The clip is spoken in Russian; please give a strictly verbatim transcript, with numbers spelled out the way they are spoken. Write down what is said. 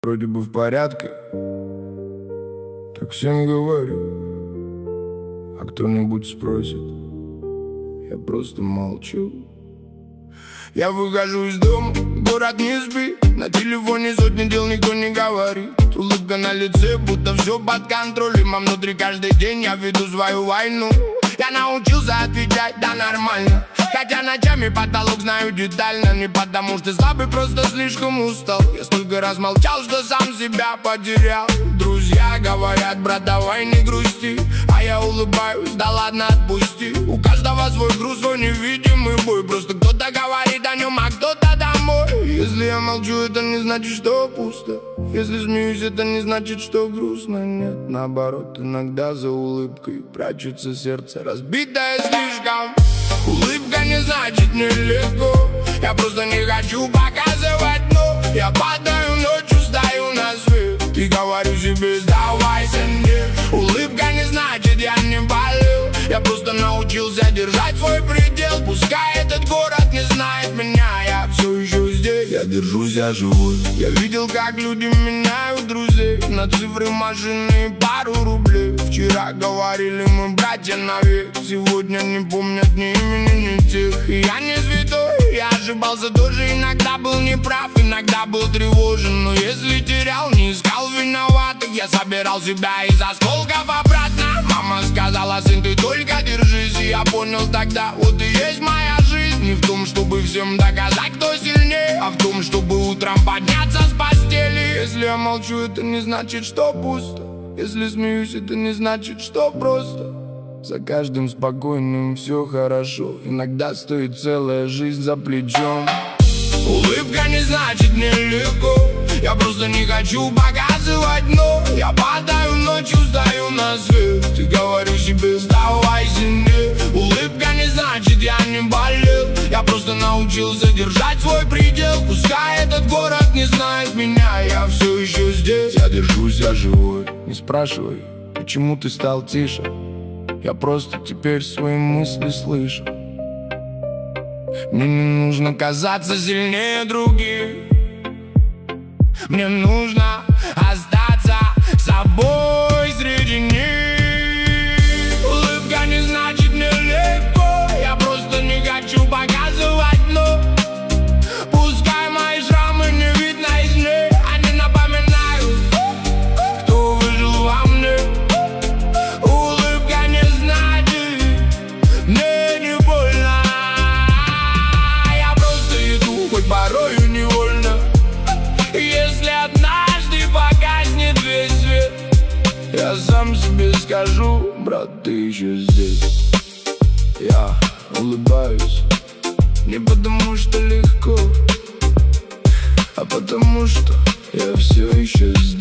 Вроде бы в порядке, так всем говорю. А кто-нибудь спросит, я просто молчу. Я выхожу из дома, город не спит. На телефоне сотни дел, никто не говорит. Улыбка на лице, будто все под контролем. А внутри каждый день я веду свою войну. Я научился отвечать, да нормально. Хотя ночами потолок знаю детально. Не потому что слабый, просто слишком устал. Я столько раз молчал, что сам себя потерял. Друзья говорят, брат, давай не грусти. А я улыбаюсь, да ладно, отпусти. У каждого свой груз, свой невидимый бой. Просто кто-то говорит о нем, а кто-то домой. Если я молчу, это не значит, что пусто. Если смеюсь, это не значит, что грустно. Нет, наоборот, иногда за улыбкой прячется сердце, разбитое слишком. Улыбка не значит нелегко. Я просто не хочу показывать дно. Я падаю ночью, стою на свет и говорю себе, сдавайся мне. Улыбка не значит, я не болел. Я просто научился держать свой предел. Пускай этот город не знает меня, я все еще здесь. Я держусь, я живой. Я видел, как люди меняют друзей на цифры, машины и пару рублей. Вчера говорили мы братья навек. Сегодня не помнят ни имени, ни тех. И я не святой, я ошибался тоже. Иногда был неправ, иногда был тревожен. Но если терял, не искал виноватых. Я собирал себя из осколков обратно. Мама сказала, сын, ты только держись. И я понял тогда, вот и есть моя жизнь. Не в том, чтобы всем доказать, кто сильнее, а в том, чтобы утром подняться с постели. Если я молчу, это не значит, что пусто. Если смеюсь, это не значит, что просто. За каждым спокойным все хорошо. Иногда стоит целая жизнь за плечом. Улыбка не значит нелегко. Я просто не хочу показывать дно. Я падаю ночью, стою на свет и говорю себе, сдавайся мне. Улыбка не значит, я не болел. Я просто научился держать свой предел. Пускай этот город не знает меня, я все еще здесь. Я держусь, я живой. Не спрашивай, почему ты стал тише. Я просто теперь свои мысли слышу. Мне не нужно казаться сильнее других. Мне нужно остаться собой среди них. Улыбка не значит нелегко. Я просто не хочу показывать дно. Пускай мои шрамы не видно из них. Они напоминают, кто выжил во мне. Улыбка не значит, мне не больно. Я просто иду, хоть порою невольно. Если однажды погаснет весь свет, я сам себе скажу, брат, ты еще здесь. Я улыбаюсь не потому что легко, а потому что я все еще здесь.